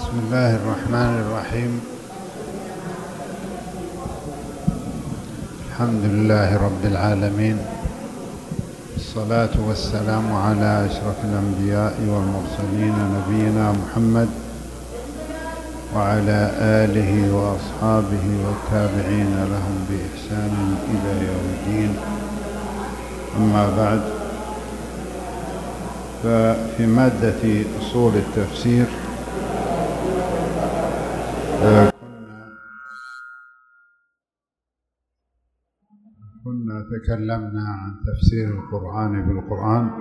بسم الله الرحمن الرحيم. الحمد لله رب العالمين، الصلاة والسلام على أشرف الأنبياء والمرسلين نبينا محمد وعلى آله وأصحابه والتابعين لهم بإحسان إلى يوم الدين. أما بعد، ففي مادة أصول التفسير كنا تكلمنا عن تفسير القرآن بالقرآن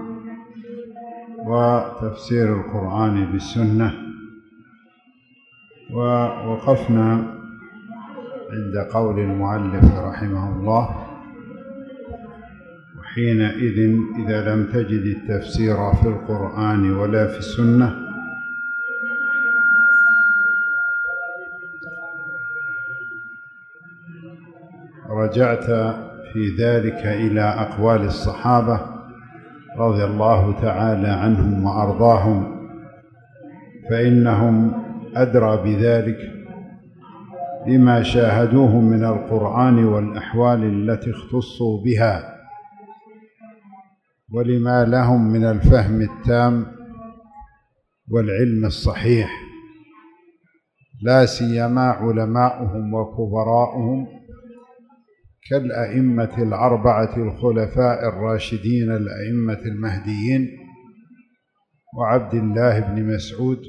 وتفسير القرآن بالسنة، ووقفنا عند قول المؤلف رحمه الله: وحينئذ إذا لم تجد التفسير في القرآن ولا في السنة رجعت في ذلك إلى أقوال الصحابة رضي الله تعالى عنهم وأرضاهم، فإنهم أدرى بذلك بما شاهدوه من القرآن والأحوال التي اختصوا بها، ولما لهم من الفهم التام والعلم الصحيح، لا سيما علماؤهم وكبراؤهم كالأئمة الأربعة الخلفاء الراشدين الأئمة المهديين وعبد الله بن مسعود.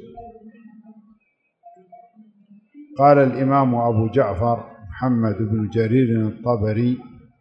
قال الإمام أبو جعفر محمد بن جرير الطبري: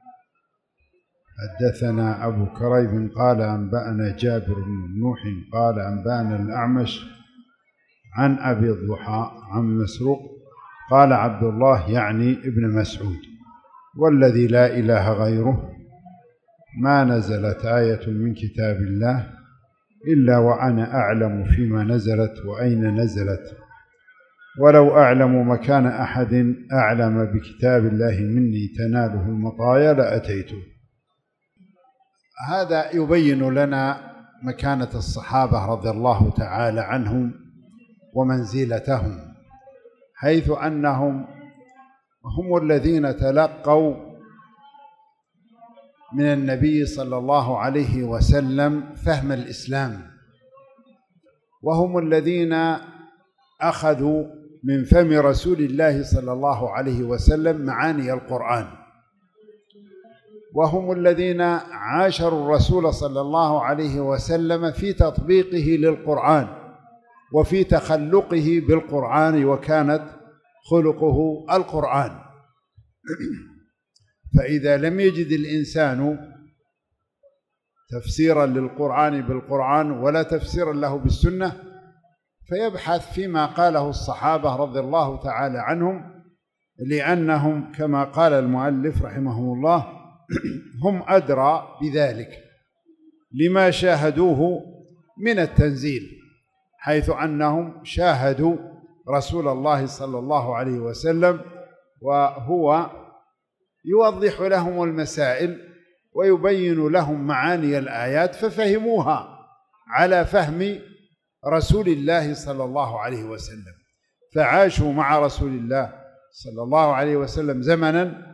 حدثنا أبو كريب قال أنبأنا جابر بن نوح قال أنبأنا الأعمش عن أبي الضحى عن مسروق قال عبد الله يعني ابن مسعود: والذي لا إله غيره ما نزلت آية من كتاب الله إلا وأنا أعلم فيما نزلت وأين نزلت، ولو أعلم مكان أحد أعلم بكتاب الله مني تناله المطايا لأتيته. هذا يبين لنا مكانة الصحابة رضي الله تعالى عنهم ومنزلتهم، حيث أنهم هم الذين تلقوا من النبي صلى الله عليه وسلم فهم الإسلام، وهم الذين أخذوا من فم رسول الله صلى الله عليه وسلم معاني القرآن، وهم الذين عاشروا الرسول صلى الله عليه وسلم في تطبيقه للقرآن وفي تخلقه بالقرآن، وكانت خلقه القرآن. فإذا لم يجد الإنسان تفسيرا للقرآن بالقرآن ولا تفسيرا له بالسنة، فيبحث فيما قاله الصحابة رضي الله تعالى عنهم، لأنهم كما قال المؤلف رحمه الله هم أدرى بذلك لما شاهدوه من التنزيل، حيث أنهم شاهدوا رسول الله صلى الله عليه وسلم وهو يوضح لهم المسائل ويبين لهم معاني الآيات، ففهموها على فهم رسول الله صلى الله عليه وسلم، فعاشوا مع رسول الله صلى الله عليه وسلم زمنا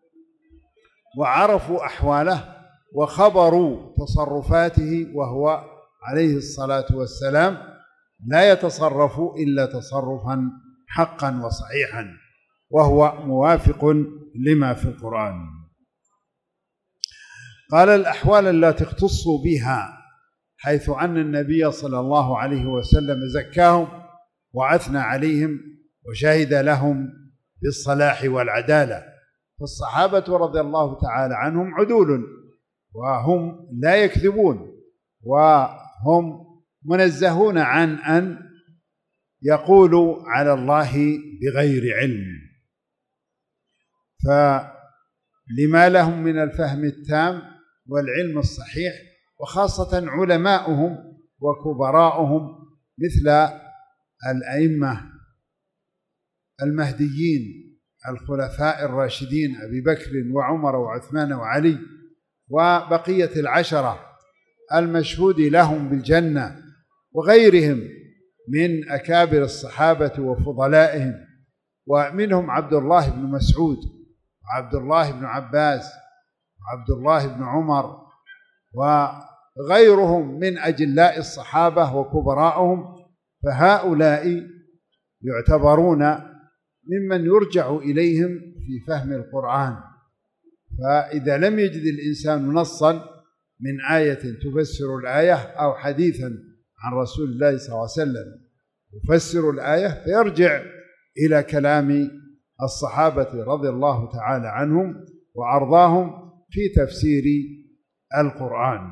وعرفوا أحواله وخبروا تصرفاته، وهو عليه الصلاة والسلام لا يتصرف إلا تصرفا حقا وصحيحا، وهو موافق لما في القرآن. قال: الأحوال التي اختصوا بها، حيث أن النبي صلى الله عليه وسلم زكاهم وأثنى عليهم وشهد لهم بالصلاح والعدالة، فالصحابة رضي الله تعالى عنهم عدول، وهم لا يكذبون، وهم منزهون عن أن يقولوا على الله بغير علم، فلما لهم من الفهم التام والعلم الصحيح، وخاصة علماؤهم وكبراؤهم مثل الأئمة المهديين الخلفاء الراشدين أبي بكر وعمر وعثمان وعلي وبقية العشرة المشهود لهم بالجنة، وغيرهم من أكابر الصحابة وفضلائهم، ومنهم عبد الله بن مسعود وعبد الله بن عباس وعبد الله بن عمر وغيرهم من أجلاء الصحابة وكبراءهم، فهؤلاء يعتبرون ممن يرجع إليهم في فهم القرآن. فإذا لم يجد الإنسان نصا من آية تفسر الآية أو حديثا عن رسول الله صلى الله عليه وسلم يفسر الآية، فيرجع إلى كلام الصحابة رضي الله تعالى عنهم وأرضاهم في تفسير القرآن.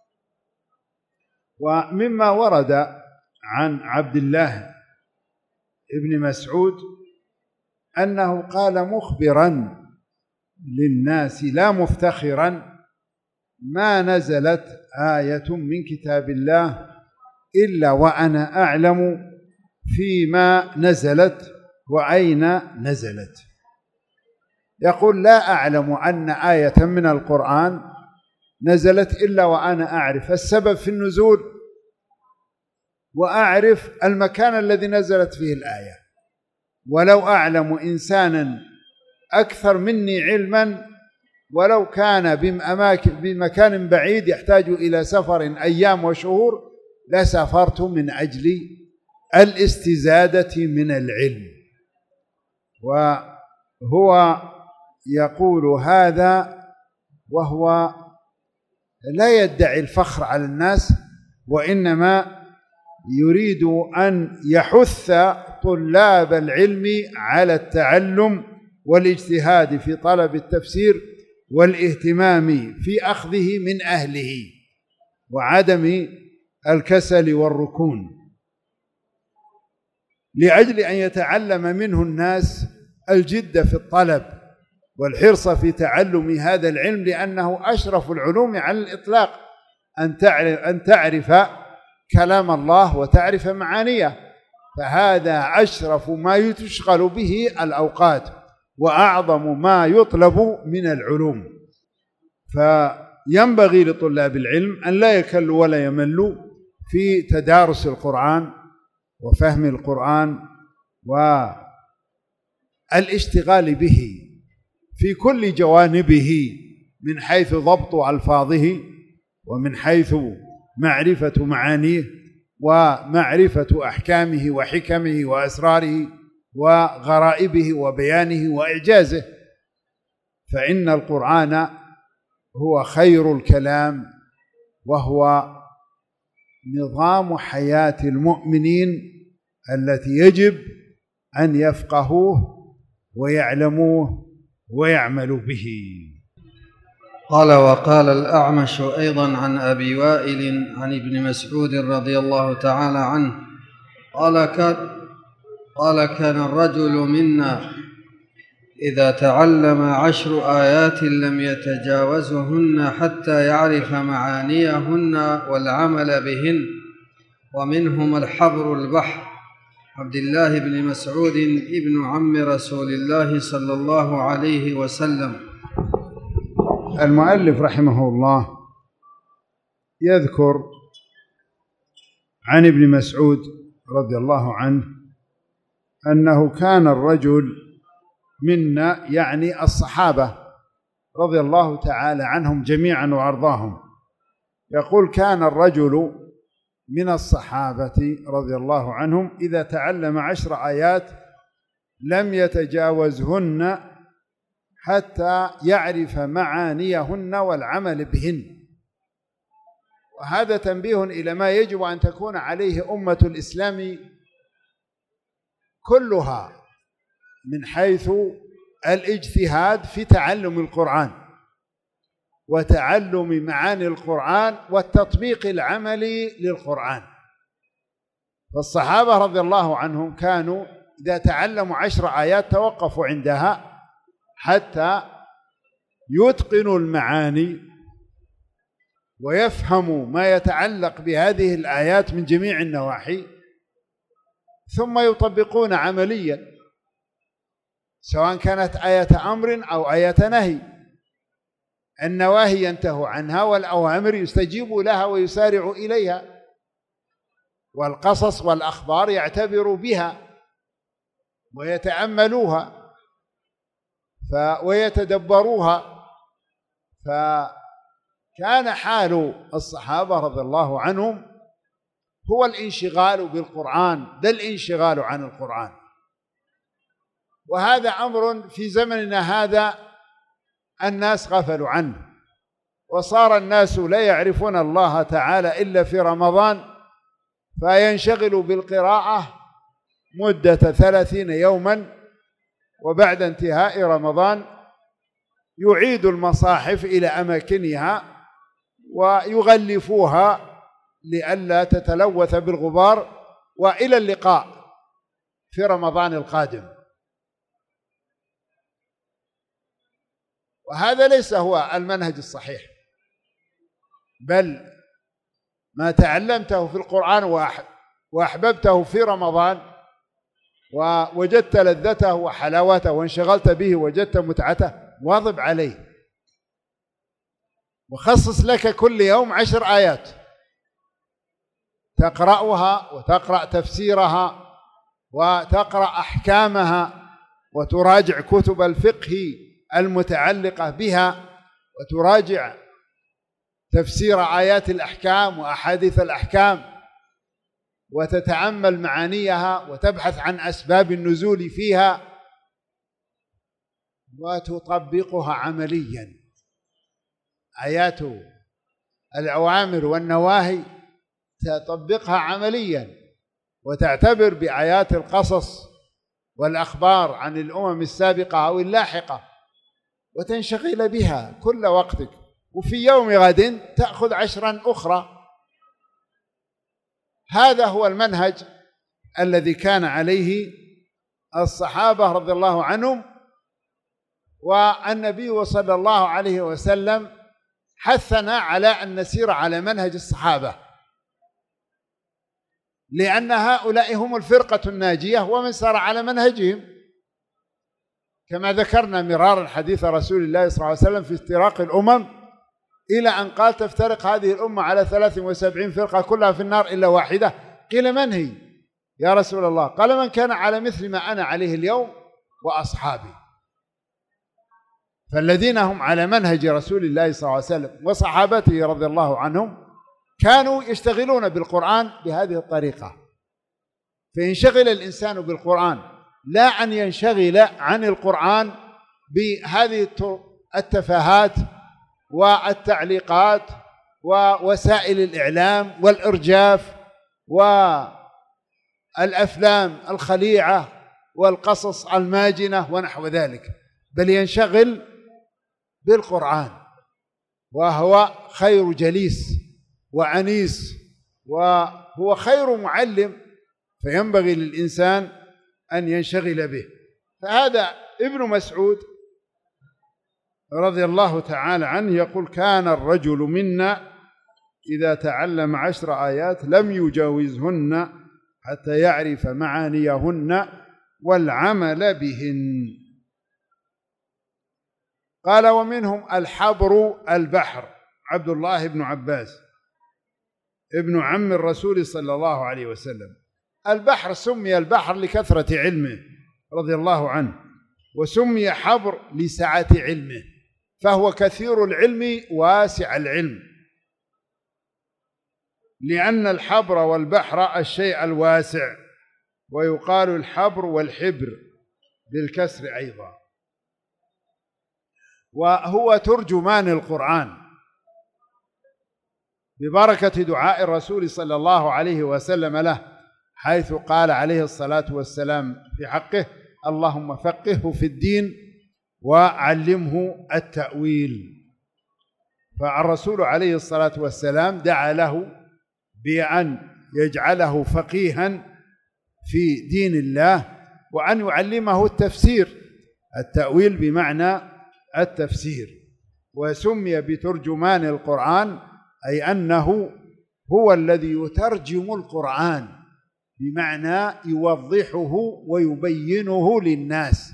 ومما ورد عن عبد الله بن مسعود أنه قال مخبرا للناس لا مفتخرا: ما نزلت آية من كتاب الله إلا وأنا أعلم فيما نزلت وأين نزلت. يقول: لا أعلم أن آية من القرآن نزلت إلا وأنا أعرف السبب في النزول وأعرف المكان الذي نزلت فيه الآية، ولو أعلم إنسانا أكثر مني علما ولو كان بمكان بعيد يحتاج إلى سفر أيام وشهور لسافرت من أجل الاستزادة من العلم. وهو يقول هذا وهو لا يدعي الفخر على الناس، وإنما يريد أن يحث طلاب العلم على التعلم والاجتهاد في طلب التفسير والاهتمام في أخذه من أهله وعدم الكسل والركون، لأجل أن يتعلم منه الناس الجد في الطلب والحرص في تعلم هذا العلم، لأنه أشرف العلوم على الإطلاق، أن تعرف كلام الله وتعرف معانيه، فهذا أشرف ما تشغل به الأوقات وأعظم ما يطلب من العلوم. فينبغي لطلاب العلم أن لا يكلوا ولا يملوا في تدارس القرآن وفهم القرآن والاشتغال به في كل جوانبه، من حيث ضبط ألفاظه ومن حيث معرفة معانيه ومعرفة أحكامه وحكمه وأسراره وغرائبه وبيانه وإعجازه، فإن القرآن هو خير الكلام وهو نظام حياة المؤمنين التي يجب أن يفقهوه ويعلموه ويعملوا به. قال: وقال الأعمش أيضا عن أبي وائل عن ابن مسعود رضي الله تعالى عنه قال: كان الرجل منا إذا تعلم 10 آيات لم يتجاوزهن حتى يعرف معانيهن والعمل بهن، ومنهم الحبر البحر عبد الله بن مسعود ابن عم رسول الله صلى الله عليه وسلم. المؤلف رحمه الله يذكر عن ابن مسعود رضي الله عنه أنه كان الرجل منا، يعني الصحابة رضي الله تعالى عنهم جميعا وأرضاهم، يقول: كان الرجل من الصحابة رضي الله عنهم إذا تعلم 10 آيات لم يتجاوزهن حتى يعرف معانيهن والعمل بهن. وهذا تنبيه إلى ما يجب أن تكون عليه أمة الإسلام كلها من حيث الاجتهاد في تعلم القرآن وتعلم معاني القرآن والتطبيق العملي للقرآن. فالصحابة رضي الله عنهم كانوا إذا تعلموا 10 آيات توقفوا عندها حتى يتقنوا المعاني ويفهموا ما يتعلق بهذه الآيات من جميع النواحي، ثم يطبقون عمليا، سواء كانت آية أمر أو آية نهي. النواهي ينتهوا عنها والأوامر يستجيبوا لها ويسارعوا إليها. والقصص والأخبار يعتبروا بها ويتأملوها ويتدبروها. فكان حال الصحابة رضي الله عنهم هو الانشغال بالقرآن، ده الانشغال عن القرآن. وهذا أمر في زمننا هذا الناس غفلوا عنه، وصار الناس لا يعرفون الله تعالى إلا في رمضان، فينشغلوا بالقراءة مدة 30 يوما، وبعد انتهاء رمضان يعيد المصاحف إلى أماكنها ويغلفوها لئلا تتلوث بالغبار، وإلى اللقاء في رمضان القادم. وهذا ليس هو المنهج الصحيح، بل ما تعلمته في القرآن وأحببته في رمضان ووجدت لذته وحلاوته وانشغلت به وجدت متعته، واظب عليه، وخصص لك كل يوم 10 آيات تقرأها وتقرأ تفسيرها وتقرأ أحكامها وتراجع كتب الفقه المتعلقة بها وتراجع تفسير آيات الأحكام وأحاديث الأحكام وتتأمل معانيها وتبحث عن أسباب النزول فيها وتطبقها عمليا. آيات الأوامر والنواهي تطبقها عمليا، وتعتبر بآيات القصص والأخبار عن الأمم السابقة أو اللاحقة وتنشغل بها كل وقتك، وفي يوم غد تأخذ 10 أخرى. هذا هو المنهج الذي كان عليه الصحابة رضي الله عنهم، والنبي صلى الله عليه وسلم حثنا على أن نسير على منهج الصحابة، لأن هؤلاء هم الفرقة الناجية ومن سار على منهجهم، كما ذكرنا مرارا حديث رسول الله صلى الله عليه وسلم في افتراق الأمم، إلى أن قال تفترق هذه الأمة على 73 فرقة كلها في النار إلا واحدة. قيل من هي يا رسول الله؟ قال من كان على مثل ما أنا عليه اليوم وأصحابي. فالذين هم على منهج رسول الله صلى الله عليه وسلم وصحابته رضي الله عنهم كانوا يشتغلون بالقرآن بهذه الطريقة. فينشغل الإنسان بالقرآن، لا أن ينشغل عن القرآن بهذه التفاهات والتعليقات ووسائل الإعلام والإرجاف والأفلام الخليعة والقصص الماجنة ونحو ذلك، بل ينشغل بالقرآن، وهو خير جليس وعنيس، وهو خير معلم، فينبغي للإنسان أن ينشغل به. فهذا ابن مسعود رضي الله تعالى عنه يقول: كان الرجل منا إذا تعلم 10 آيات لم يجاوزهن حتى يعرف معانيهن والعمل بهن. قال: ومنهم الحبر البحر عبد الله بن عباس ابن عم الرسول صلى الله عليه وسلم. البحر سمي البحر لكثرة علمه رضي الله عنه، وسمي حبر لسعة علمه، فهو كثير العلم واسع العلم، لأن الحبر والبحر الشيء الواسع، ويقال الحبر والحبر بالكسر أيضا. وهو ترجمان القرآن ببركة دعاء الرسول صلى الله عليه وسلم له، حيث قال عليه الصلاة والسلام في حقه: اللهم فقهه في الدين وعلمه التأويل. فالرسول عليه الصلاة والسلام دعا له بأن يجعله فقيها في دين الله، وأن يعلمه التفسير، التأويل بمعنى التفسير. وسمي بترجمان القرآن أي أنه هو الذي يترجم القرآن، بمعنى يوضحه ويبينه للناس.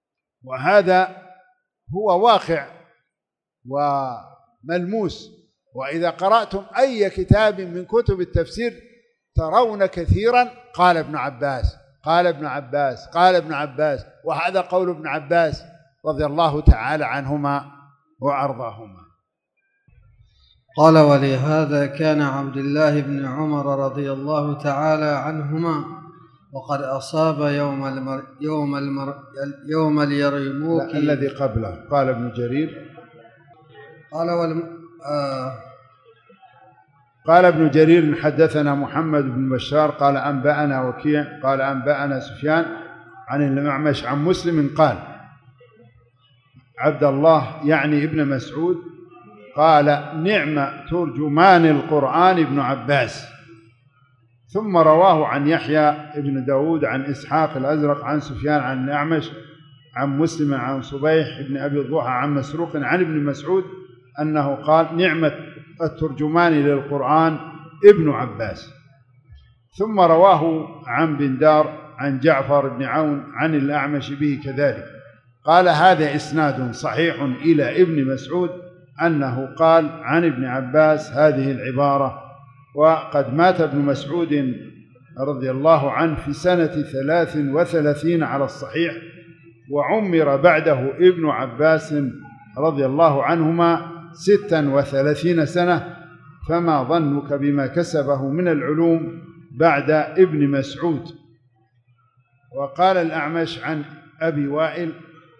وهذا هو واقع وملموس وإذا قرأتم أي كتاب من كتب التفسير ترون كثيرا قال ابن عباس قال ابن عباس قال ابن عباس، وهذا قول ابن عباس رضي الله تعالى عنهما وأرضاهما. قال: ولهذا كان عبد الله بن عمر رضي الله تعالى عنهما وقد أصاب يوم اليرموك الذي قبله. قال ابن جرير قال ابن جرير: حدثنا محمد بن بشار قال أنبأنا وكيع قال أنبأنا سفيان عن الأعمش عن مسلم قال: عبد الله يعني ابن مسعود قال: نعم ترجمان القرآن ابن عباس. ثم رواه عن يحيى بن داود عن إسحاق الأزرق عن سفيان عن الأعمش عن مسلم عن صبيح بن أبي الضحى عن مسروق عن ابن مسعود أنه قال: نعمة الترجمان للقرآن ابن عباس. ثم رواه عن بندار عن جعفر بن عون عن الأعمش به كذلك. قال: هذا إسناد صحيح إلى ابن مسعود أنه قال عن ابن عباس هذه العبارة. وقد مات ابن مسعود رضي الله عنه في سنة 33 على الصحيح، وعمر بعده ابن عباس رضي الله عنهما 36 سنة، فما ظنك بما كسبه من العلوم بعد ابن مسعود. وقال الأعمش عن أبي وائل: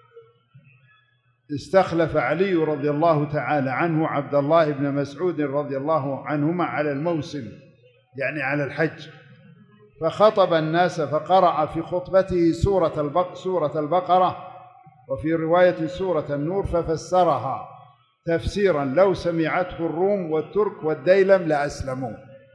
استخلف علي رضي الله تعالى عنه عبد الله بن مسعود رضي الله عنهما على الموسم، يعني على الحج، فخطب الناس فقرأ في خطبته سورة البقرة، وفي رواية سورة النور، ففسرها تفسيرا لو سمعته الروم والترك والديلم لأسلموا.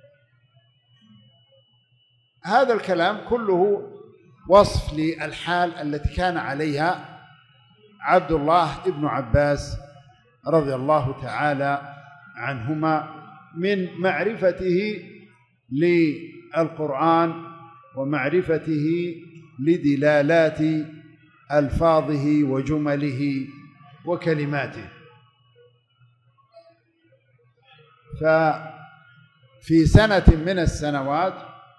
هذا الكلام كله وصف للحال التي كان عليها عبد الله بن عباس رضي الله تعالى عنهما من معرفته للقرآن ومعرفته لدلالات ألفاظه وجمله وكلماته. ففي سنة من السنوات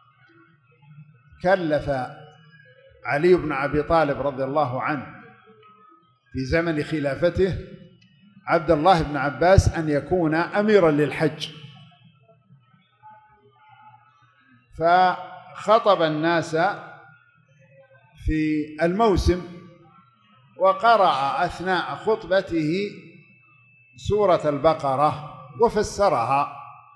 كلف علي بن أبي طالب رضي الله عنه في زمن خلافته عبد الله بن عباس أن يكون أميرا للحج، فخطب الناس في الموسم وقرأ أثناء خطبته سورة البقرة وفسرها.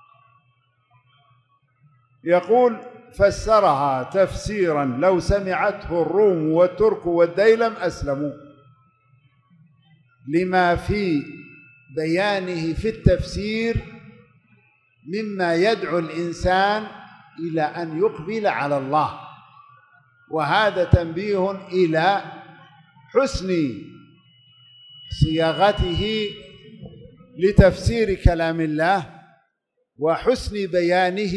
يقول: فسرها تفسيرا لو سمعته الروم والترك والديلم أسلموا، لما في بيانه في التفسير مما يدعو الإنسان إلى أن يقبل على الله، وهذا تنبيه إلى حسن صياغته لتفسير كلام الله وحسن بيانه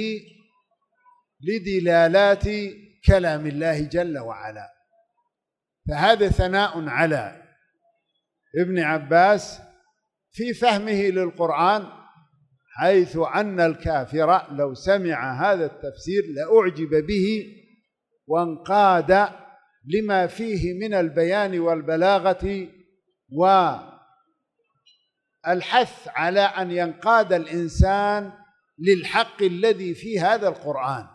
لدلالات كلام الله جل وعلا. فهذا ثناء على ابن عباس في فهمه للقرآن، حيث أن الكافر لو سمع هذا التفسير لأعجب به وانقاد لما فيه من البيان والبلاغة والحث على أن ينقاد الإنسان للحق الذي في هذا القرآن.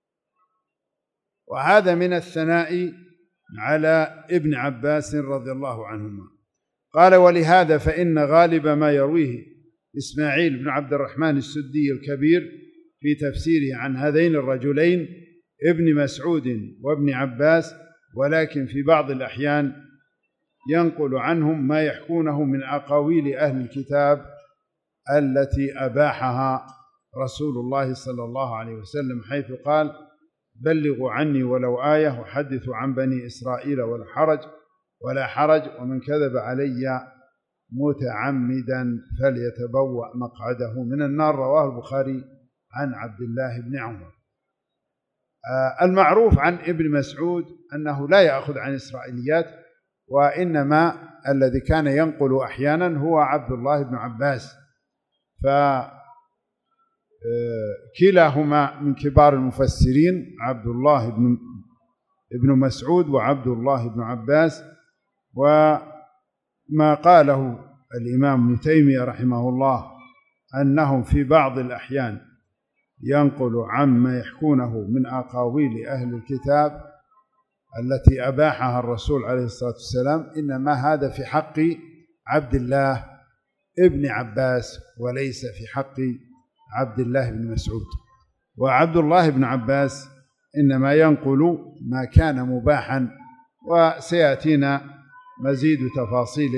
وهذا من الثناء على ابن عباس رضي الله عنهما. قال: ولهذا فإن غالب ما يرويه إسماعيل بن عبد الرحمن السدي الكبير في تفسيره عن هذين الرجلين ابن مسعود وابن عباس، ولكن في بعض الأحيان ينقل عنهم ما يحكونه من أقاويل أهل الكتاب التي أباحها رسول الله صلى الله عليه وسلم، حيث قال: بلغوا عني ولو آية وحدثوا عن بني إسرائيل ولا حرج ومن كذب علي متعمدا فليتبوأ مقعده من النار. رواه البخاري عن عبد الله بن عمر. المعروف عن ابن مسعود أنه لا يأخذ عن إسرائيليات، وإنما الذي كان ينقل أحيانا هو عبد الله بن عباس. كلاهما من كبار المفسرين، عبد الله بن مسعود وعبد الله بن عباس. وما قاله الإمام ابن تيمية رحمه الله أنهم في بعض الأحيان ينقل عما يحكونه من أقاويل أهل الكتاب التي أباحها الرسول عليه الصلاة والسلام، إنما هذا في حق عبد الله ابن عباس وليس في حق عبد الله بن مسعود. وعبد الله بن عباس إنما ينقل ما كان مباحا، وسيأتينا مزيد تفاصيل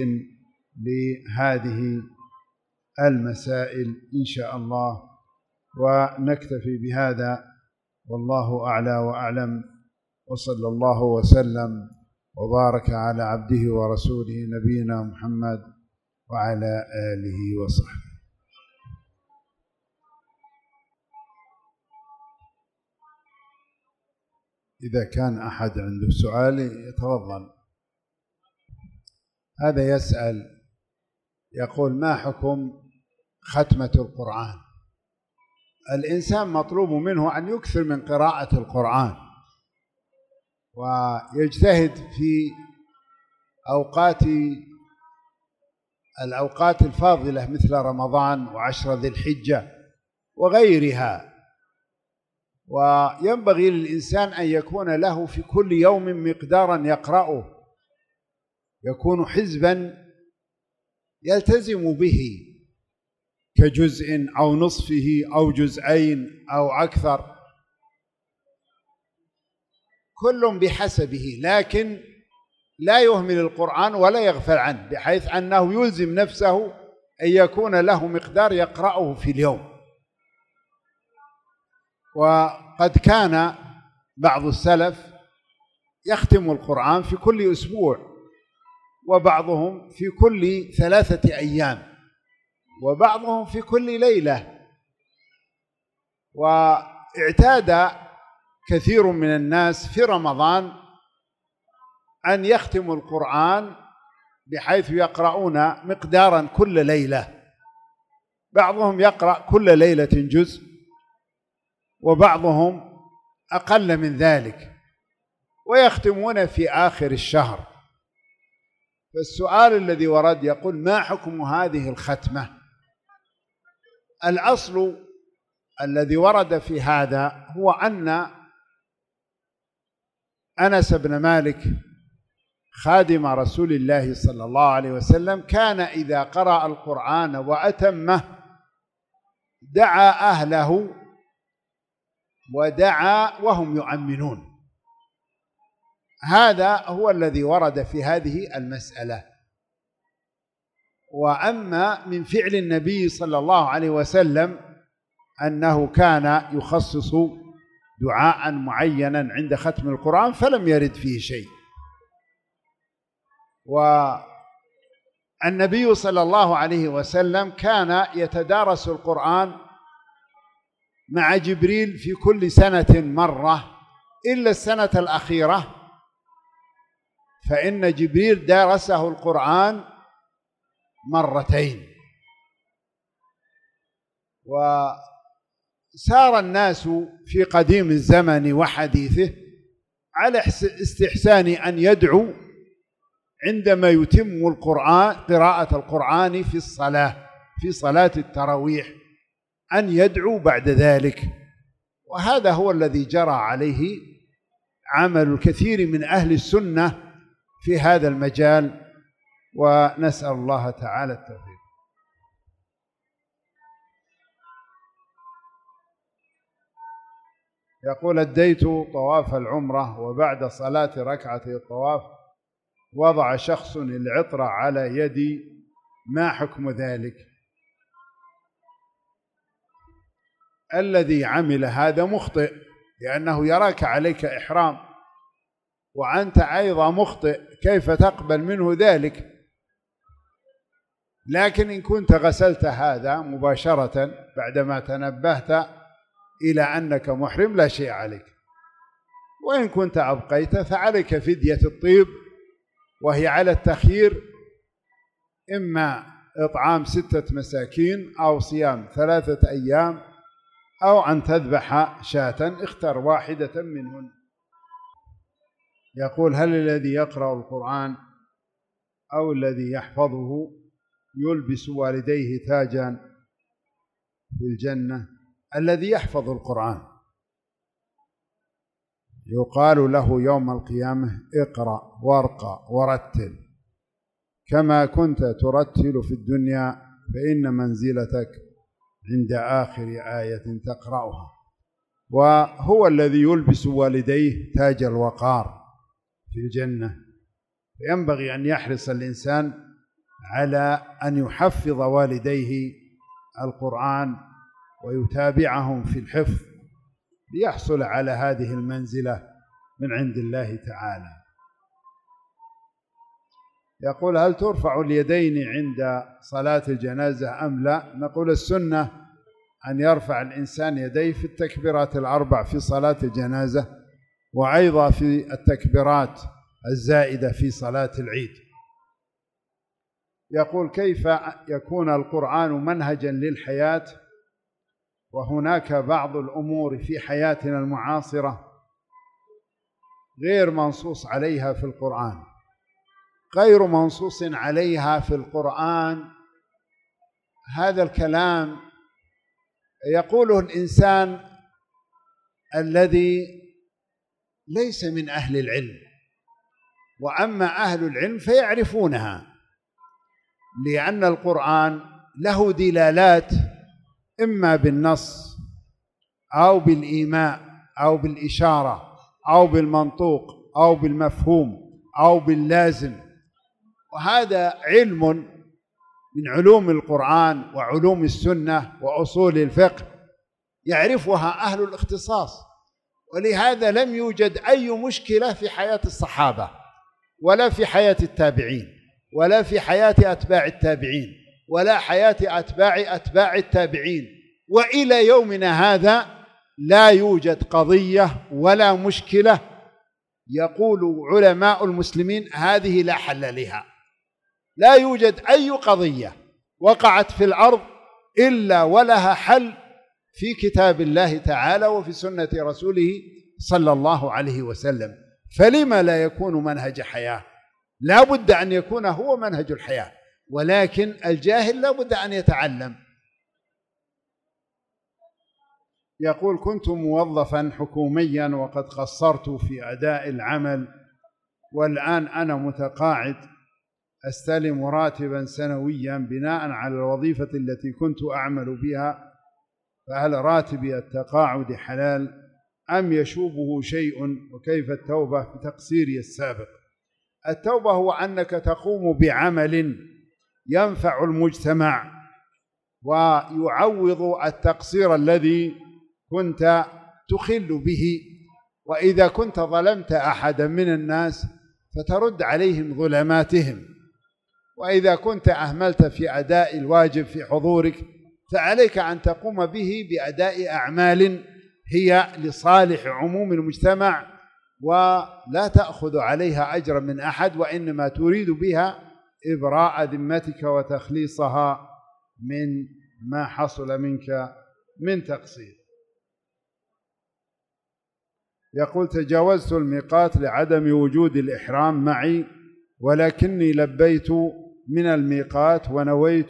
لهذه المسائل إن شاء الله. ونكتفي بهذا والله أعلى وأعلم، وصلى الله وسلم وبارك على عبده ورسوله نبينا محمد وعلى آله وصحبه. إذا كان أحد عنده سؤال يتفضل. هذا يسأل يقول: ما حكم ختمة القرآن؟ الإنسان مطلوب منه أن يكثر من قراءة القرآن ويجتهد في الأوقات الفاضلة مثل رمضان وعشر ذي الحجة وغيرها. وينبغي للإنسان أن يكون له في كل يوم مقدارا يقرأه، يكون حزبا يلتزم به كجزء أو نصفه أو جزئين أو أكثر، كل بحسبه، لكن لا يهمل القرآن ولا يغفل عنه، بحيث أنه يلزم نفسه أن يكون له مقدار يقرأه في اليوم. وقد كان بعض السلف يختم القرآن في كل أسبوع، وبعضهم في كل 3 أيام، وبعضهم في كل ليلة. واعتاد كثير من الناس في رمضان أن يختموا القرآن بحيث يقرؤون مقدارا كل ليلة، بعضهم يقرأ كل ليلة جزء وبعضهم أقل من ذلك، ويختمون في آخر الشهر. فالسؤال الذي ورد يقول: ما حكم هذه الختمة؟ الأصل الذي ورد في هذا هو أن أنس بن مالك خادم رسول الله صلى الله عليه وسلم كان إذا قرأ القرآن وأتمه دعا أهله ودعا وهم يؤمنون. هذا هو الذي ورد في هذه المسألة. وأما من فعل النبي صلى الله عليه وسلم أنه كان يخصص دعاء معينا عند ختم القرآن فلم يرد فيه شيء. والنبي صلى الله عليه وسلم كان يتدارس القرآن مع جبريل في كل سنة مرة، إلا السنة الأخيرة فإن جبريل دارسه القرآن مرتين. وسار الناس في قديم الزمن وحديثه على استحسان أن يدعو عندما يتم القرآن قراءة القرآن في الصلاة، في صلاة التراويح، أن يدعو بعد ذلك. وهذا هو الذي جرى عليه عمل الكثير من أهل السنة في هذا المجال، ونسأل الله تعالى التوفيق. يقول: أديت طواف العمرة وبعد صلاة ركعتي الطواف وضع شخص العطر على يدي، ما حكم ذلك؟ الذي عمل هذا مخطئ، لأنه يراك عليك إحرام وأنت أيضا مخطئ، كيف تقبل منه ذلك؟ لكن إن كنت غسلت هذا مباشرة بعدما تنبهت إلى أنك محرم لا شيء عليك. وإن كنت أبقيت فعليك فدية الطيب، وهي على التخيير، إما إطعام 6 مساكين أو صيام 3 أيام أو أن تذبح شاة، اختر واحدة منهن. يقول: هل الذي يقرأ القرآن أو الذي يحفظه يلبس والديه تاجا في الجنة؟ الذي يحفظ القرآن يقال له يوم القيامة: اقرأ وارقى ورتل كما كنت ترتل في الدنيا، فإن منزلتك عند آخر آية تقرأها. وهو الذي يلبس والديه تاج الوقار في الجنة. فينبغي أن يحرص الإنسان على أن يحفظ والديه القرآن ويتابعهم في الحفظ ليحصل على هذه المنزلة من عند الله تعالى. يقول: هل ترفع اليدين عند صلاة الجنازة أم لا؟ نقول: السنة أن يرفع الإنسان يديه في التكبيرات الأربع في صلاة الجنازة، وأيضا في التكبيرات الزائدة في صلاة العيد. يقول: كيف يكون القرآن منهجا للحياة وهناك بعض الأمور في حياتنا المعاصرة غير منصوص عليها في القرآن؟ غير منصوص عليها في القرآن، هذا الكلام يقوله الإنسان الذي ليس من أهل العلم، وأما أهل العلم فيعرفونها، لأن القرآن له دلالات إما بالنص أو بالإيماء أو بالإشارة أو بالمنطوق أو بالمفهوم أو باللازم، وهذا علم من علوم القرآن وعلوم السنة وأصول الفقه يعرفها أهل الاختصاص. ولهذا لم يوجد أي مشكلة في حياة الصحابة ولا في حياة التابعين ولا في حياة أتباع التابعين ولا حياة أتباع التابعين، وإلى يومنا هذا لا يوجد قضية ولا مشكلة يقول علماء المسلمين هذه لا حل لها. لا يوجد أي قضية وقعت في الأرض إلا ولها حل في كتاب الله تعالى وفي سنة رسوله صلى الله عليه وسلم. فلما لا يكون منهج حياة؟ لا بد أن يكون هو منهج الحياة، ولكن الجاهل لا بد أن يتعلم. يقول: كنت موظفا حكوميا وقد قصرت في أداء العمل، والآن أنا متقاعد أستلم راتبا سنويا بناء على الوظيفة التي كنت أعمل بها، فهل راتبي التقاعد حلال أم يشوبه شيء؟ وكيف التوبة في تقصيري السابق؟ التوبة هو أنك تقوم بعمل ينفع المجتمع ويعوض التقصير الذي كنت تخل به، وإذا كنت ظلمت أحدا من الناس فترد عليهم ظلماتهم، وإذا كنت أهملت في أداء الواجب في حضورك فعليك أن تقوم به بأداء أعمال هي لصالح عموم المجتمع، ولا تأخذ عليها أجرا من أحد، وإنما تريد بها إبراء ذمتك وتخليصها من ما حصل منك من تقصير. يقول: تجاوزت الميقات لعدم وجود الإحرام معي، ولكني لبيت من الميقات ونويت،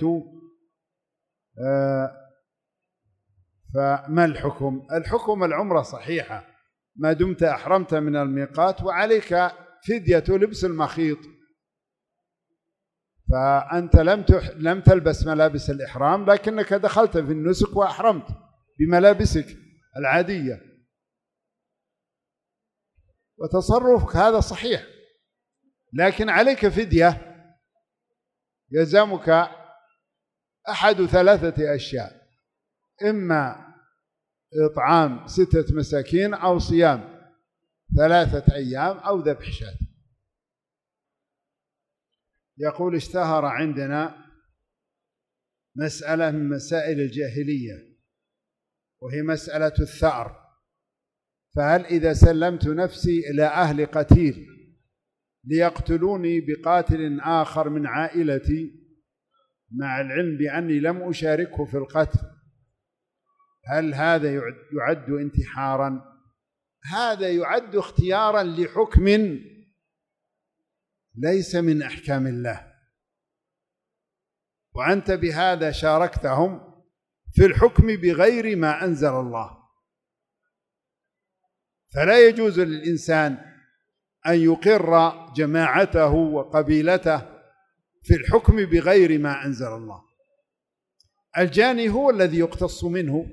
فما الحكم؟ الحكم العمرة صحيحة ما دمت أحرمت من الميقات، وعليك فدية لبس المخيط، فأنت لم تلبس ملابس الإحرام لكنك دخلت في النسك وأحرمت بملابسك العادية، وتصرفك هذا صحيح، لكن عليك فدية يلزمك أحد ثلاثة أشياء: إما إطعام 6 مساكين أو صيام 3 أيام أو ذبح شاة. يقول: اشتهر عندنا مسألة من مسائل الجاهلية وهي مسألة الثأر، فهل إذا سلمت نفسي إلى أهل قتيل ليقتلوني بقاتل آخر من عائلتي مع العلم بأني لم أشاركه في القتل، هل هذا يعد انتحارا؟ هذا يعد اختيارا لحكم ليس من أحكام الله، وأنت بهذا شاركتهم في الحكم بغير ما أنزل الله. فلا يجوز للإنسان أن يقر جماعته وقبيلته في الحكم بغير ما أنزل الله. الجاني هو الذي يقتص منه،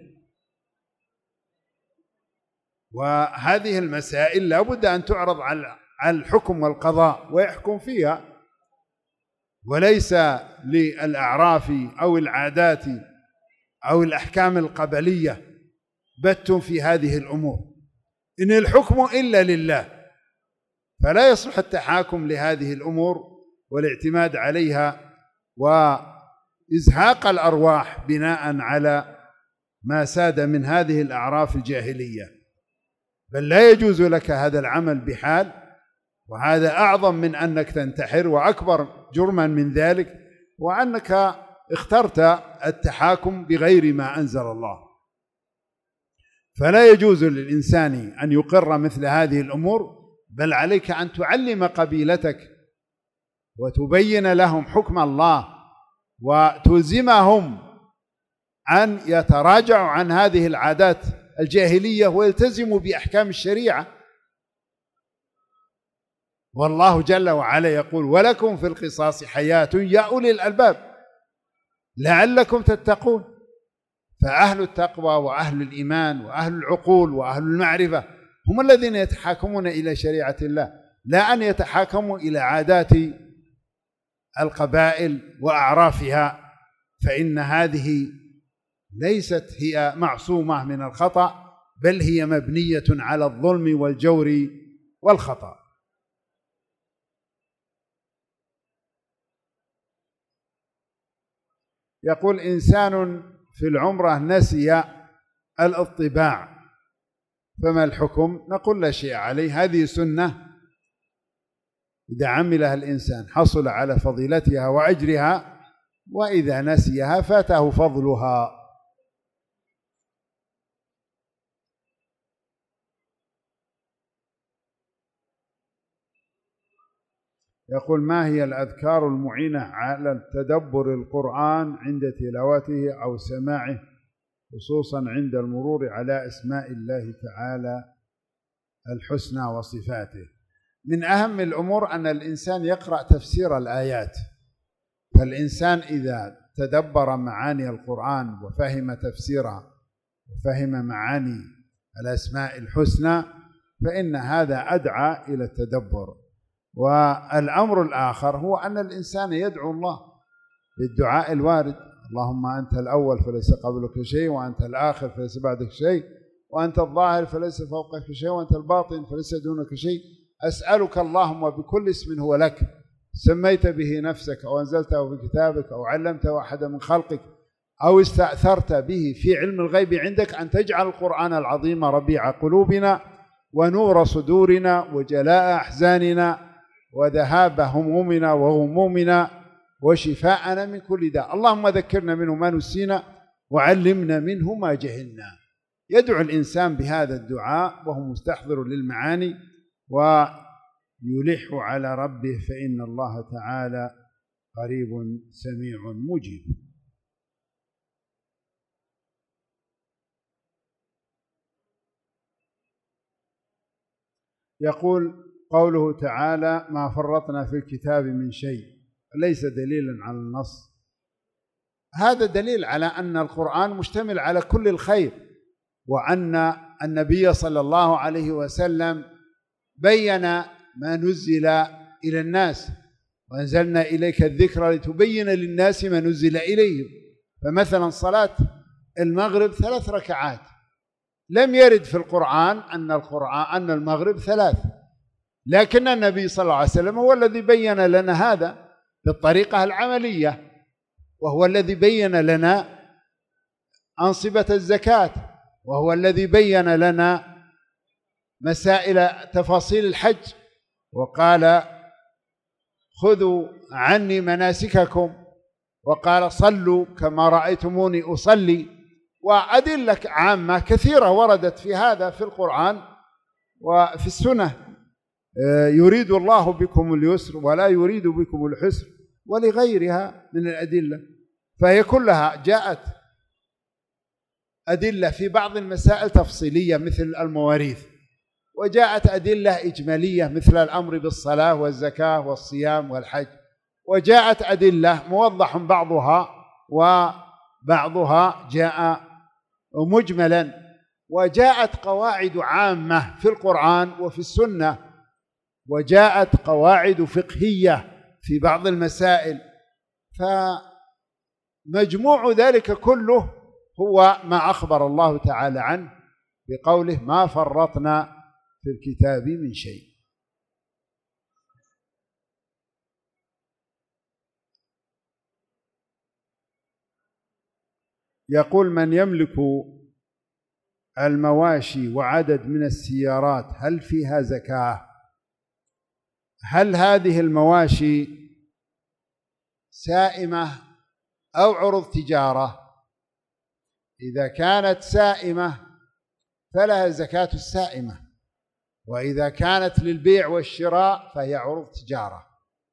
وهذه المسائل لا بد أن تعرض على الحكم والقضاء ويحكم فيها، وليس للأعراف أو العادات أو الأحكام القبلية بت في هذه الأمور. إن الحكم إلا لله، فلا يصلح التحاكم لهذه الأمور والاعتماد عليها وإزهاق الأرواح بناء على ما ساد من هذه الأعراف الجاهلية، بل لا يجوز لك هذا العمل بحال، وهذا أعظم من أنك تنتحر، وأكبر جرما من ذلك وأنك اخترت التحاكم بغير ما أنزل الله. فلا يجوز للإنسان أن يقر مثل هذه الأمور، بل عليك أن تعلم قبيلتك وتبين لهم حكم الله وتلزمهم أن يتراجعوا عن هذه العادات الجاهلية ويلتزموا بأحكام الشريعة. والله جل وعلا يقول: ولكم في القصاص حياة يا أولي الألباب لعلكم تتقون. فأهل التقوى وأهل الإيمان وأهل العقول وأهل المعرفة هم الذين يتحاكمون إلى شريعة الله، لا أن يتحاكموا إلى عادات القبائل وأعرافها، فإن هذه ليست هي معصومة من الخطأ، بل هي مبنية على الظلم والجور والخطأ. يقول: إنسان في العمرة نسي الاطباع فما الحكم؟ نقول: لا شيء عليه، هذه سنة إذا عملها الإنسان حصل على فضيلتها وأجرها، وإذا نسيها فاته فضلها. يقول: ما هي الأذكار المعينة على تدبر القرآن عند تلاوته أو سماعه، خصوصا عند المرور على أسماء الله تعالى الحسنى وصفاته؟ من أهم الأمور أن الإنسان يقرأ تفسير الآيات، فالإنسان إذا تدبر معاني القرآن وفهم تفسيرها وفهم معاني الأسماء الحسنى فإن هذا أدعى إلى التدبر. والأمر الآخر هو أن الإنسان يدعو الله بالدعاء الوارد: اللهم أنت الأول فليس قبلك شيء، وأنت الآخر فليس بعدك شيء، وأنت الظاهر فليس فوقك شيء، وأنت الباطن فليس دونك شيء. أسألك اللهم بكل اسم هو لك سميت به نفسك أو أنزلته في كتابك أو علمته أحدا من خلقك أو استأثرت به في علم الغيب عندك أن تجعل القرآن العظيم ربيع قلوبنا ونور صدورنا وجلاء أحزاننا وذهاب همومنا وغمومنا وشفاءنا من كل داء. اللهم ذكرنا منه ما نسينا وعلمنا منه ما جهلنا. يدعو الإنسان بهذا الدعاء وهو مستحضر للمعاني ويلح على ربه، فإن الله تعالى قريب سميع مجيب. يقول: قوله تعالى: ما فرطنا في الكتاب من شيء، ليس دليلا على النص. هذا دليل على أن القرآن مشتمل على كل الخير، وأن النبي صلى الله عليه وسلم بين ما نزل إلى الناس، وأنزلنا إليك الذكر لتبين للناس ما نزل إليهم. فمثلا صلاة المغرب 3 ركعات، لم يرد في القرآن أن المغرب 3، لكن النبي صلى الله عليه وسلم هو الذي بين لنا هذا بالطريقة العملية، وهو الذي بين لنا أنصبة الزكاة، وهو الذي بين لنا مسائل تفاصيل الحج، وقال: خذوا عني مناسككم، وقال: صلوا كما رأيتموني أصلي. وأدلة عامة كثيرة وردت في هذا في القرآن وفي السنة. يريد الله بكم اليسر ولا يريد بكم الحسر ولغيرها من الأدلة، فهي كلها جاءت أدلة في بعض المسائل تفصيلية مثل المواريث، وجاءت أدلة إجمالية مثل الأمر بالصلاة والزكاة والصيام والحج، وجاءت أدلة موضح بعضها وبعضها جاء مجملا، وجاءت قواعد عامة في القرآن وفي السنة، وجاءت قواعد فقهية في بعض المسائل. فمجموع ذلك كله هو ما أخبر الله تعالى عنه بقوله ما فرطنا في الكتاب من شيء. يقول من يملك المواشي وعدد من السيارات هل فيها زكاة؟ هل هذه المواشي سائمة أو عروض تجارة؟ إذا كانت سائمة فلها زكاة السائمة، وإذا كانت للبيع والشراء فهي عروض تجارة.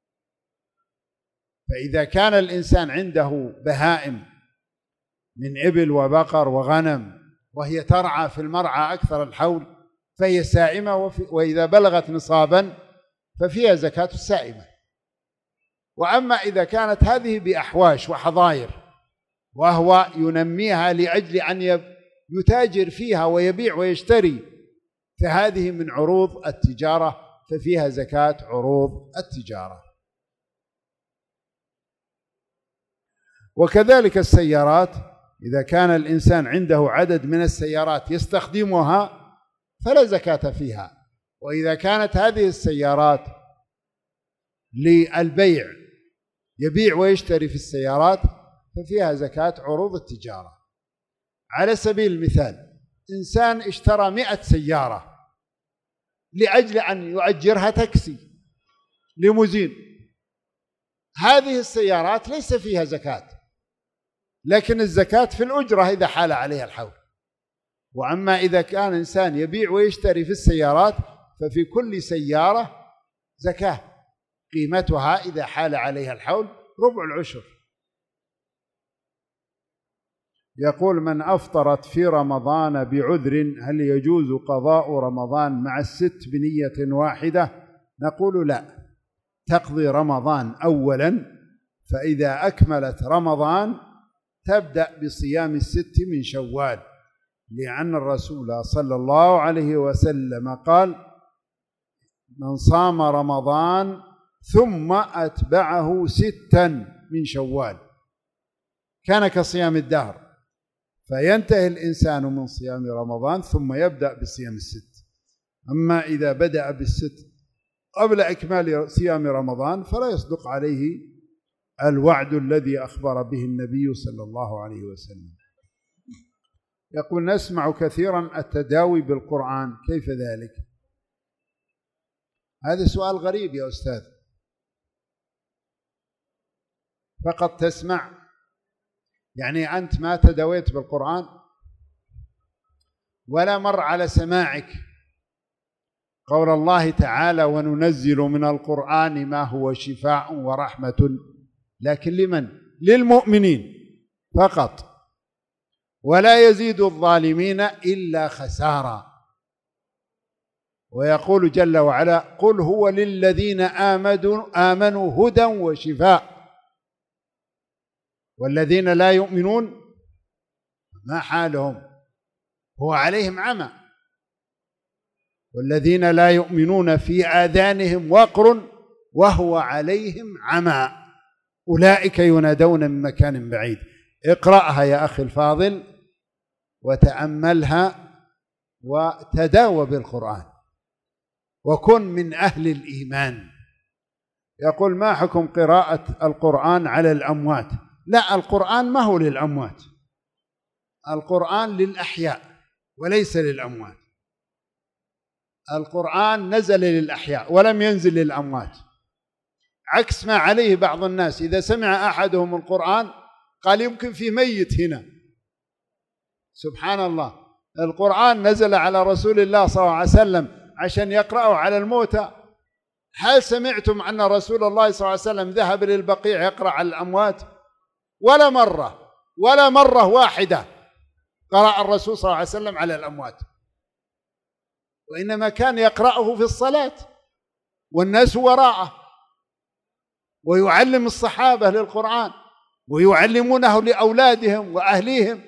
فإذا كان الإنسان عنده بهائم من إبل وبقر وغنم وهي ترعى في المرعى أكثر الحول فهي سائمة، وإذا بلغت نصابا ففيها زكاة السائمة. وأما إذا كانت هذه بأحواش وحظاير وهو ينميها لأجل أن يتاجر فيها ويبيع ويشتري فهذه من عروض التجارة ففيها زكاة عروض التجارة. وكذلك السيارات، إذا كان الإنسان عنده عدد من السيارات يستخدمها فلا زكاة فيها، وإذا كانت هذه السيارات للبيع يبيع ويشتري في السيارات ففيها زكاة عروض التجارة. على سبيل المثال إنسان اشترى 100 سيارة لأجل أن يؤجرها تاكسي ليموزين، هذه السيارات ليس فيها زكاة، لكن الزكاة في الأجرة إذا حال عليها الحول. وأما إذا كان إنسان يبيع ويشتري في السيارات ففي كل سيارة زكاة قيمتها إذا حال عليها الحول ربع العشر. يقول من أفطرت في رمضان بعذر هل يجوز قضاء رمضان مع الست بنية واحدة؟ نقول لا، تقضي رمضان أولا، فإذا أكملت رمضان تبدأ بصيام الست من شوال، لأن الرسول صلى الله عليه وسلم قال من صام رمضان ثم أتبعه 6 من شوال كان كصيام الدهر، فينتهي الإنسان من صيام رمضان ثم يبدأ بصيام الست. أما إذا بدأ بالست قبل إكمال صيام رمضان فلا يصدق عليه الوعد الذي أخبر به النبي صلى الله عليه وسلم. يقول نسمع كثيرا التداوي بالقرآن، كيف ذلك؟ هذا سؤال غريب يا أستاذ، فقط تسمع، يعني أنت ما تداويت بالقرآن ولا مر على سماعك قول الله تعالى وننزل من القرآن ما هو شفاء ورحمة، لكن لمن؟ للمؤمنين فقط، ولا يزيد الظالمين إلا خسارا. ويقول جل وعلا قل هو للذين آمنوا هدى وشفاء والذين لا يؤمنون ما حالهم؟ هو عليهم عمى، والذين لا يؤمنون في آذانهم وقر وهو عليهم عمى أولئك ينادون من مكان بعيد. اقرأها يا أخي الفاضل وتأملها وتداوى بالقرآن وكن من أهل الإيمان. يقول ما حكم قراءة القرآن على الأموات؟ لا، القرآن ما هو للأموات، القرآن للأحياء وليس للأموات. القرآن نزل للأحياء ولم ينزل للأموات، عكس ما عليه بعض الناس. إذا سمع أحدهم القرآن قال يمكن في ميت هنا، سبحان الله، القرآن نزل على رسول الله صلى الله عليه وسلم عشان يقرأه على الموتى. هل سمعتم أن رسول الله صلى الله عليه وسلم ذهب للبقيع يقرأ على الأموات؟ ولا مرة، ولا مرة واحدة قرأ الرسول صلى الله عليه وسلم على الأموات، وإنما كان يقرأه في الصلاة والناس وراءه، ويعلم الصحابة للقرآن ويعلمونه لأولادهم وأهليهم.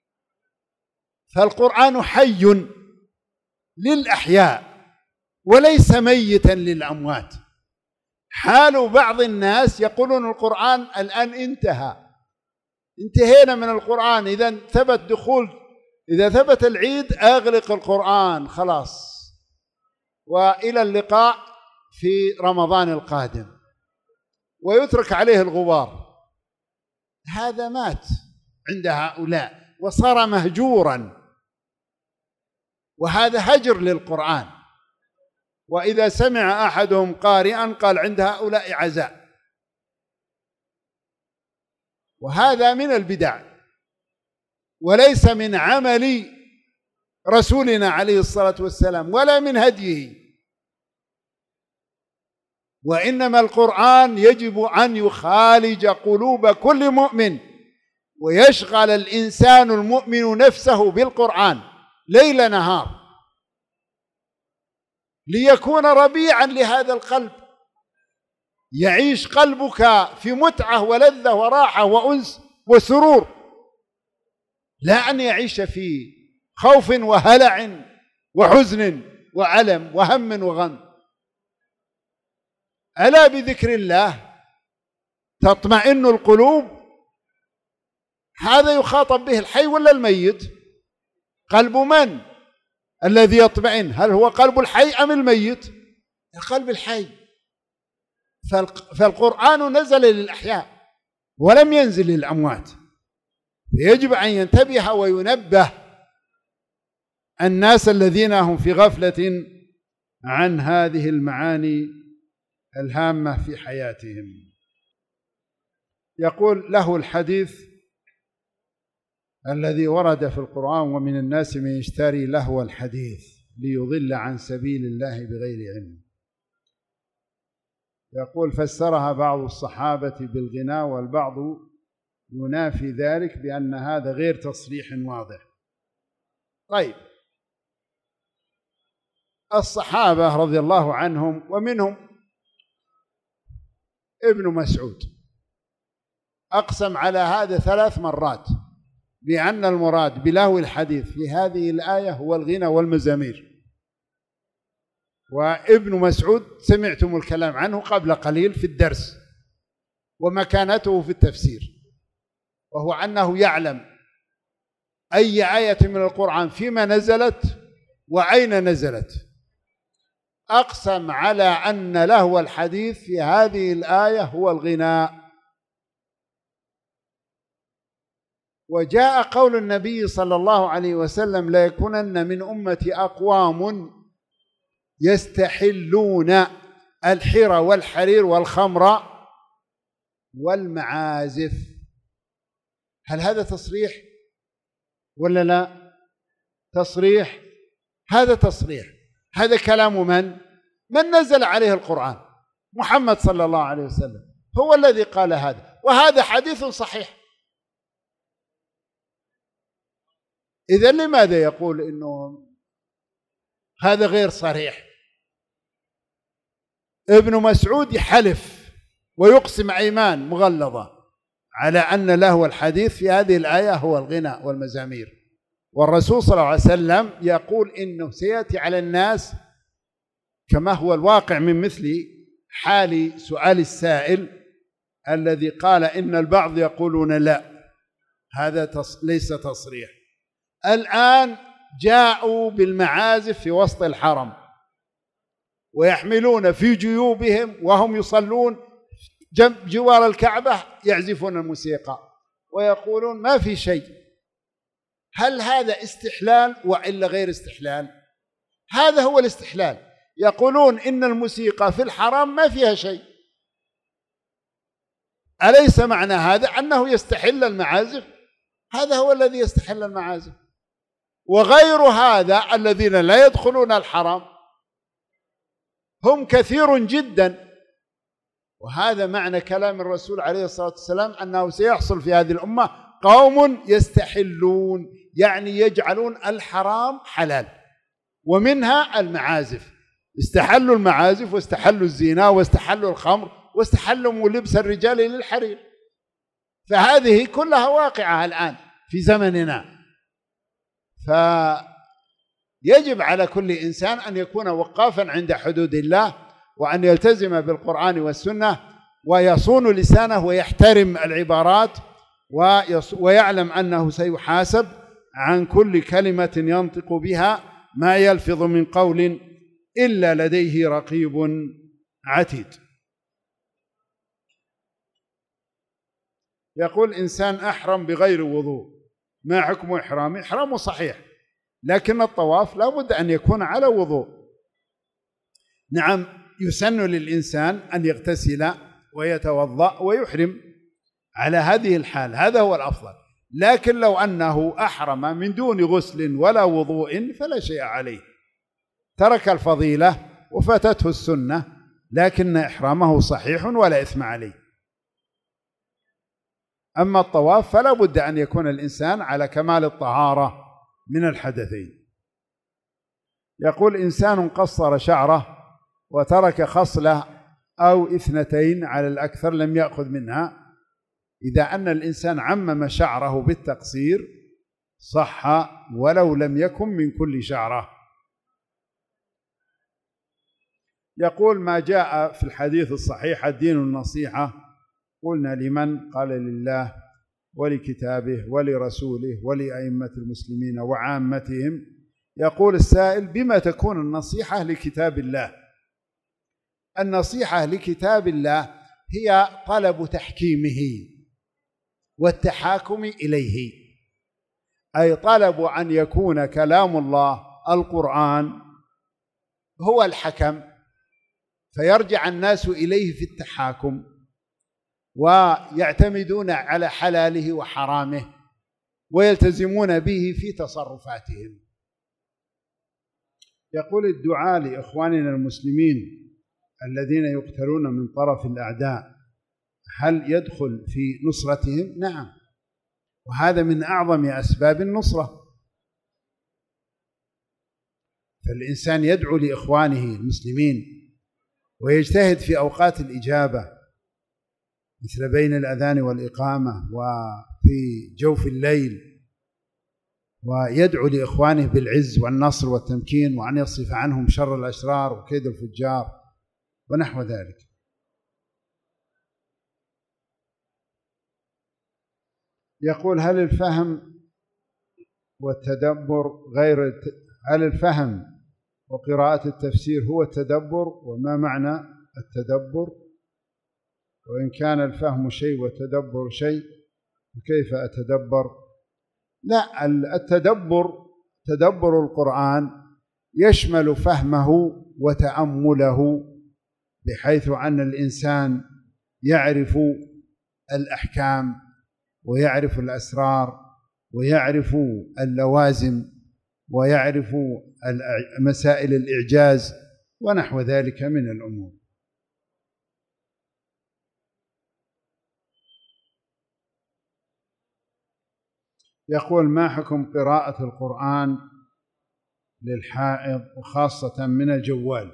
فالقرآن حي للأحياء وليس ميتا للأموات. حال بعض الناس يقولون القرآن الآن انتهينا من القرآن، إذا ثبت العيد أغلق القرآن خلاص، وإلى اللقاء في رمضان القادم، ويترك عليه الغبار. هذا مات عند هؤلاء وصار مهجورا، وهذا هجر للقرآن. وإذا سمع أحدهم قارئا قال عند هؤلاء عزاء، وهذا من البدع وليس من عمل رسولنا عليه الصلاة والسلام ولا من هديه. وإنما القرآن يجب أن يخالج قلوب كل مؤمن، ويشغل الإنسان المؤمن نفسه بالقرآن ليل نهار، ليكون ربيعا لهذا القلب، يعيش قلبك في متعة ولذة وراحة وأنس وسرور، لا أن يعيش في خوف وهلع وحزن وألم وهم وغم. ألا بذكر الله تطمئن القلوب. هذا يخاطب به الحي ولا الميت؟ قلب من الذي يطمئن؟ هل هو قلب الحي أم الميت؟ القلب الحي. فالقرآن نزل للأحياء ولم ينزل للأموات، يجب أن ينتبه وينبه الناس الذين هم في غفلة عن هذه المعاني الهامة في حياتهم. يقول له الحديث الذي ورد في القرآن: ومن الناس من يشتري لهو الحديث ليضل عن سبيل الله بغير علم. يقول: فسرها بعض الصحابة بالغناء، والبعض ينافي ذلك بأن هذا غير تصريح واضح. طيب، الصحابة رضي الله عنهم ومنهم ابن مسعود أقسم على هذا 3 مرات بأن المراد بلهو الحديث في هذه الآية هو الغنى والمزامير. وابن مسعود سمعتم الكلام عنه قبل قليل في الدرس ومكانته في التفسير، وهو أنه يعلم أي آية من القرآن فيما نزلت وأين نزلت. أقسم على أن لهو الحديث في هذه الآية هو الغناء. وجاء قول النبي صلى الله عليه وسلم: لا يكونن من أمتي أقوام يستحلون الحر والحرير والخمر والمعازف. هل هذا تصريح ولا لا؟ تصريح. هذا تصريح. هذا كلام من نزل عليه القرآن؟ محمد صلى الله عليه وسلم هو الذي قال هذا، وهذا حديث صحيح. إذن لماذا يقول إنه هذا غير صريح؟ ابن مسعود يحلف ويقسم أيمان مغلظة على أن لهو الحديث في هذه الآية هو الغناء والمزامير، والرسول صلى الله عليه وسلم يقول إنه سيأتي على الناس كما هو الواقع من مثل حال سؤال السائل الذي قال إن البعض يقولون لا، هذا ليس تصريح. الآن جاءوا بالمعازف في وسط الحرم ويحملون في جيوبهم وهم يصلون جوار الكعبة يعزفون الموسيقى ويقولون ما في شيء. هل هذا استحلال وإلا غير استحلال؟ هذا هو الاستحلال. يقولون إن الموسيقى في الحرم ما فيها شيء. أليس معنى هذا أنه يستحل المعازف؟ هذا هو الذي يستحل المعازف. وغير هذا الذين لا يدخلون الحرم هم كثير جدا. وهذا معنى كلام الرسول عليه الصلاة والسلام أنه سيحصل في هذه الأمة قوم يستحلون، يعني يجعلون الحرام حلال، ومنها المعازف، استحلوا المعازف واستحلوا الزنا واستحلوا الخمر واستحلوا لبس الرجال للحرير. فهذه كلها واقعة الآن في زمننا. فيجب على كل إنسان أن يكون وقافا عند حدود الله، وأن يلتزم بالقرآن والسنة، ويصون لسانه ويحترم العبارات، ويعلم أنه سيحاسب عن كل كلمة ينطق بها، ما يلفظ من قول إلا لديه رقيب عتيد. يقول إنسان أحرم بغير وضوء، ما حكم إحرامه؟ إحرامه صحيح، لكن الطواف لا بد أن يكون على وضوء. نعم، يسن للإنسان أن يغتسل ويتوضأ ويحرم على هذه الحال، هذا هو الأفضل. لكن لو أنه أحرم من دون غسل ولا وضوء فلا شيء عليه، ترك الفضيلة وفاتته السنة، لكن إحرامه صحيح ولا إثم عليه. أما الطواف فلا بد أن يكون الإنسان على كمال الطهارة من الحدثين. يقول إنسان قصر شعره وترك خصلة أو اثنتين على الأكثر لم يأخذ منها، إذا أن الإنسان عمم شعره بالتقصير صح ولو لم يكن من كل شعره. يقول ما جاء في الحديث الصحيح الدين النصيحة، قلنا لمن؟ قال لله ولكتابه ولرسوله ولأئمة المسلمين وعامتهم. يقول السائل بما تكون النصيحة لكتاب الله؟ النصيحة لكتاب الله هي طلب تحكيمه والتحاكم إليه، أي طلب أن يكون كلام الله القرآن هو الحكم، فيرجع الناس إليه في التحاكم ويعتمدون على حلاله وحرامه ويلتزمون به في تصرفاتهم. يقول الدعاء لإخواننا المسلمين الذين يقتلون من طرف الأعداء هل يدخل في نصرتهم؟ نعم، وهذا من أعظم أسباب النصرة. فالإنسان يدعو لإخوانه المسلمين ويجتهد في أوقات الإجابة مثل بين الأذان والإقامة وفي جوف الليل، ويدعو لإخوانه بالعز والنصر والتمكين، وأن يصرف عنهم شر الأشرار وكيد الفجار ونحو ذلك. يقول هل الفهم والتدبر هل الفهم وقراءة التفسير هو التدبر؟ وما معنى التدبر؟ وإن كان الفهم شيء والتدبر شيء كيف أتدبر؟ لا، تدبر القرآن يشمل فهمه وتأمله، بحيث أن الإنسان يعرف الأحكام ويعرف الأسرار ويعرف اللوازم ويعرف مسائل الإعجاز ونحو ذلك من الأمور. يقول ما حكم قراءة القرآن للحائض وخاصة من الجوال؟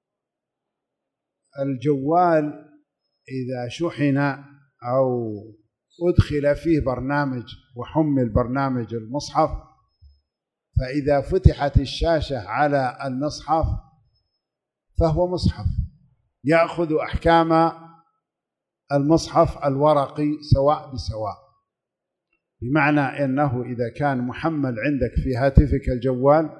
الجوال إذا شحن أو أدخل فيه برنامج وحمل برنامج المصحف، فإذا فتحت الشاشة على المصحف فهو مصحف يأخذ أحكام المصحف الورقي سواء بسواء، بمعنى أنه إذا كان محمل عندك في هاتفك الجوال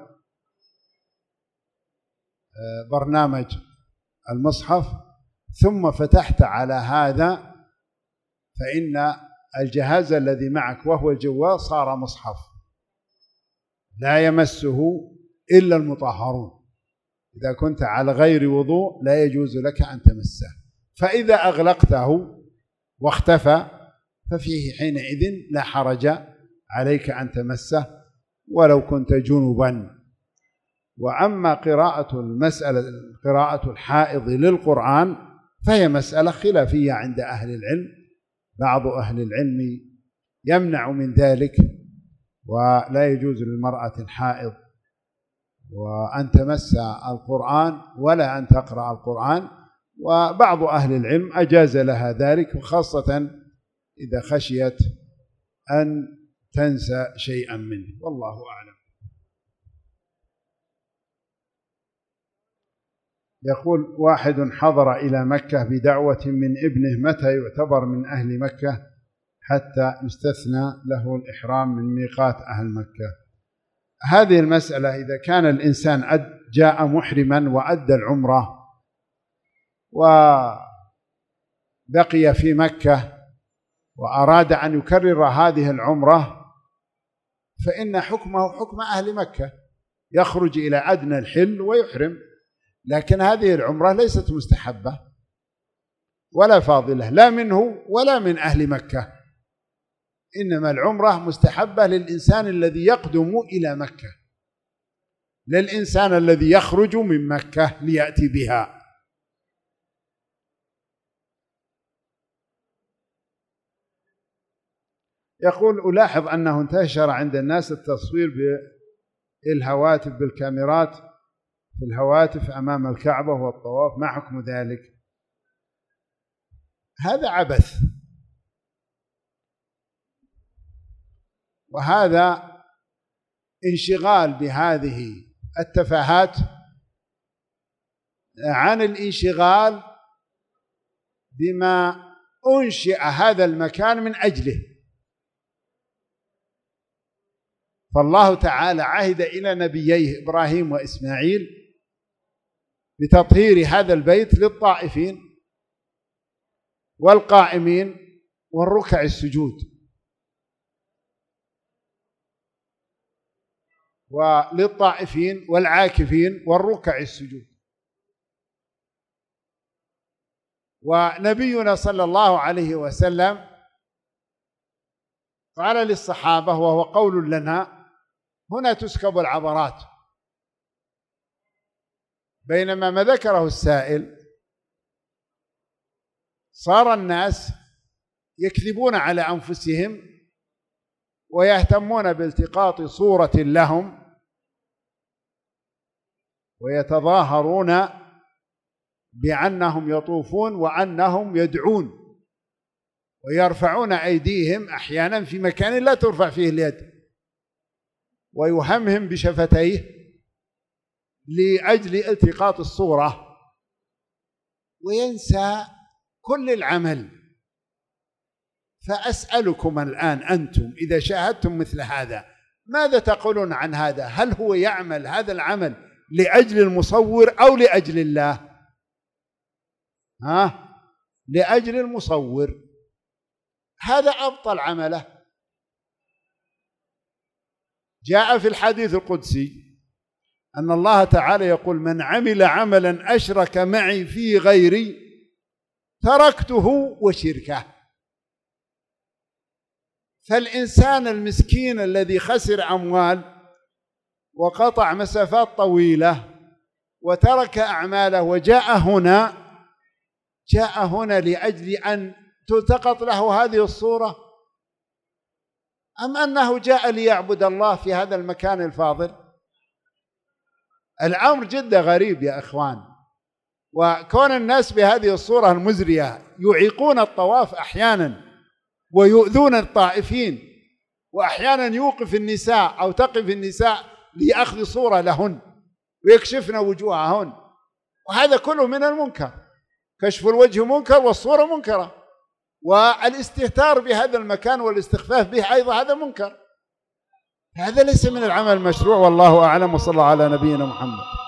برنامج المصحف ثم فتحت على هذا، فإن الجهاز الذي معك وهو الجوال صار مصحف لا يمسه إلا المطهرون. إذا كنت على غير وضوء لا يجوز لك أن تمسه، فإذا أغلقته واختفى ففيه حينئذ لا حرج عليك أن تمسه، ولو كنت جنبا. وأما قراءة الحائض للقرآن فهي مسألة خلافية عند أهل العلم. بعض أهل العلم يمنع من ذلك، ولا يجوز للمرأة الحائض وأن تمس القرآن ولا أن تقرأ القرآن، وبعض أهل العلم أجاز لها ذلك، وخاصة إذا خشيت أن تنسى شيئا منه، والله أعلم. يقول: واحد حضر إلى مكة بدعوة من ابنه، متى يعتبر من أهل مكة حتى يستثنى له الإحرام من ميقات أهل مكة؟ هذه المسألة إذا كان الإنسان جاء محرما وأدى العمرة وبقي في مكة وأراد أن يكرر هذه العمرة فإن حكمه حكم أهل مكة، يخرج إلى أدنى الحل ويحرم. لكن هذه العمرة ليست مستحبة ولا فاضلة لا منه ولا من أهل مكة، إنما العمرة مستحبة للإنسان الذي يقدم إلى مكة، للإنسان الذي يخرج من مكة ليأتي بها. يقول: ألاحظ أنه انتشر عند الناس التصوير بالهواتف، بالكاميرات في الهواتف أمام الكعبة والطواف، ما حكم ذلك؟ هذا عبث، وهذا انشغال بهذه التفاهات عن الانشغال بما أنشئ هذا المكان من أجله. فالله تعالى عهد إلى نبييه إبراهيم وإسماعيل بتطهير هذا البيت للطائفين والقائمين والركع السجود، وللطائفين والعاكفين والركع السجود. ونبينا صلى الله عليه وسلم قال للصحابة، وهو قول لنا: هنا تسكب العبرات. بينما ما ذكره السائل صار الناس يكذبون على أنفسهم ويهتمون بالتقاط صورة لهم ويتظاهرون بأنهم يطوفون وأنهم يدعون ويرفعون أيديهم أحيانا في مكان لا ترفع فيه اليد، ويهمهم بشفتيه لأجل التقاط الصورة، وينسى كل العمل. فأسألكم الآن أنتم إذا شاهدتم مثل هذا ماذا تقولون عن هذا؟ هل هو يعمل هذا العمل لأجل المصور أو لأجل الله؟ لأجل المصور، هذا أبطل عمله. جاء في الحديث القدسي أن الله تعالى يقول: من عمل عملا أشرك معي فيه غيري تركته وشركه. فالإنسان المسكين الذي خسر أموال وقطع مسافات طويلة وترك أعماله وجاء هنا لأجل أن تلتقط له هذه الصورة، أم أنه جاء ليعبد الله في هذا المكان الفاضل؟ الأمر جدا غريب يا إخوان. وكون الناس بهذه الصورة المزرية يعيقون الطواف أحيانا ويؤذون الطائفين، وأحيانا يوقف النساء أو تقف النساء لأخذ صورة لهن ويكشفن وجوههن، وهذا كله من المنكر. كشف الوجه منكر والصورة منكرة، والاستهتار بهذا المكان والاستخفاف به أيضا هذا منكر. هذا ليس من العمل المشروع، والله أعلم، وصلى الله على نبينا محمد.